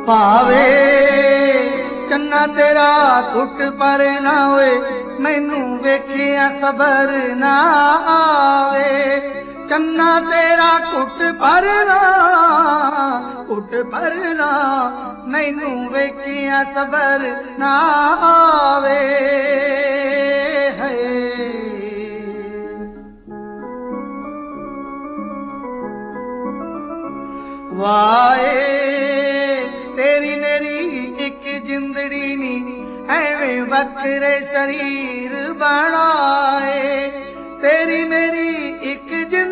ਭਾਵੇ ਚੰਨਾ ਤੇਰਾ ਘੁੱਟ ਪਰ ਨਾ ਹੋਏ, ਮੈਨੂੰ ਵੇਖਿਆ ਸਬਰ ਨਾ ਆਵੇ। ਚੰਨਾ ਤੇਰਾ ਘੁੱਟ ਪਰ ਨਾ, ਮੈਨੂੰ ਵੇਖਿਆ ਸਬਰ ਨਾ ਆਵੇ। ਵਾਏ ਤੇਰੀ ਮੇਰੀ ਇੱਕ ਜਿੰਦੜੀ ਨੀ, ਐਵੇਂ ਵੱਖਰੇ ਸ਼ਰੀਰ ਬਣਾਏ। ਤੇਰੀ ਮੇਰੀ ਇੱਕ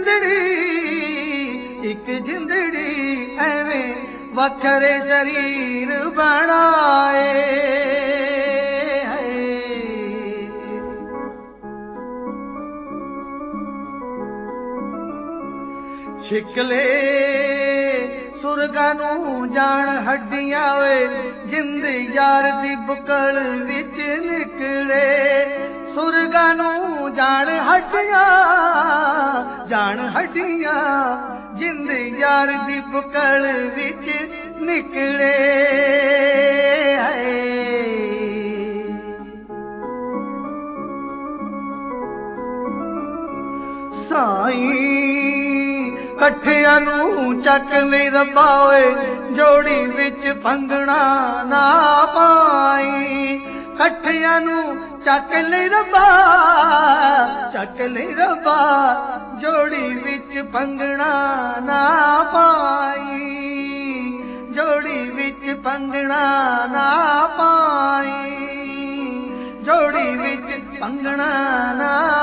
ਜਿੰਦੜੀ ਐਵੇਂ ਵੱਖਰੇ ਸ਼ਰੀਰ ਬਣਾਏ। ਛਿਕਲੇ ਸੁਰਗਾਂ ਨੂੰ ਜਾਣ ਹੱਡੀਆਂ ਓਏ, ਜਿੰਦ ਯਾਰ ਦੀ ਬੁਕਲ ਵਿੱਚ ਨਿਕਲੇ। ਸੁਰਗਾਂ ਨੂੰ ਜਾਣ ਹੱਡੀਆਂ, ਜਿੰਦ ਯਾਰ ਦੀ ਬੁਕਲ ਵਿੱਚ ਨਿਕਲੇ। ਸਾਈਂ ਕੱਠਿਆਂ ਨੂੰ ਚੱਕ ਲਈ ਰੱਬਾ ਓਏ, ਜੋੜੀ ਵਿੱਚ ਭੰਗਣਾ ਨਾ ਪਾਈ। ਕੱਠਿਆਂ ਨੂੰ ਚੱਕ ਲਈ ਰੱਬਾ, ਜੋੜੀ ਵਿੱਚ ਭੰਗਣਾ ਨਾ ਪਾਈ। ਜੋੜੀ ਵਿੱਚ ਭੰਗਣਾ ਨਾ ਪਾਈ, ਜੋੜੀ ਵਿੱਚ ਭੰਗਣਾ ਨਾ